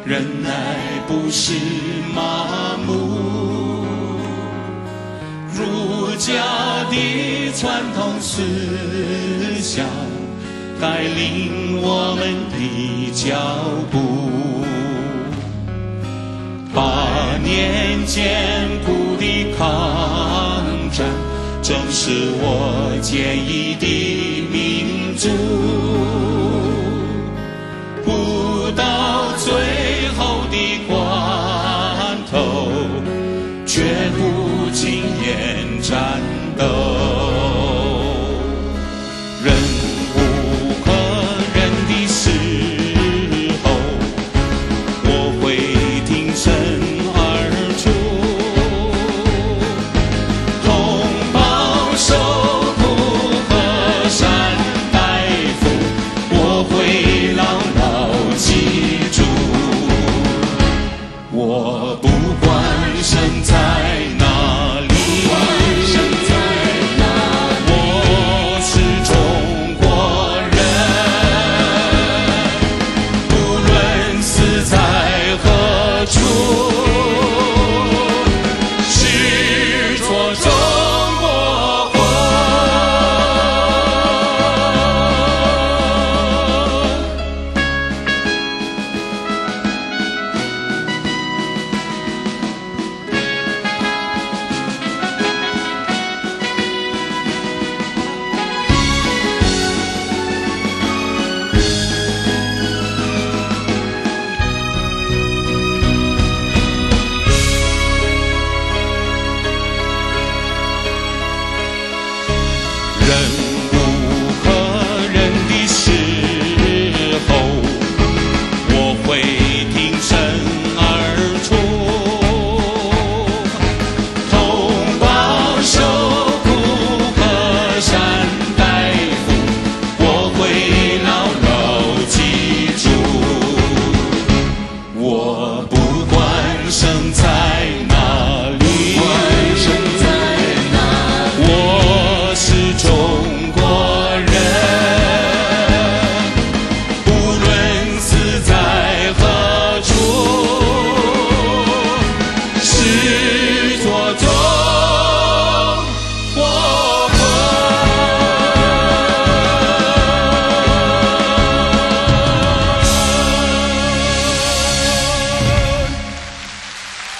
忍耐不是麻木，儒家的传统思想带领我们的脚步。8年艰苦的抗战，正是我坚毅的民族。不到最后的关头，绝不轻言战斗。忍无可忍的时候，我会挺身而出，同胞受苦河山待父，我会牢牢记住。我不管生在哪里，我是中国人，不论死在何处，是做中国魂。忍无可忍的时候，我会挺身而出，同胞受苦河山待父，我会牢牢记住。我不管生在哪里，我是中国人，不论死在何处，是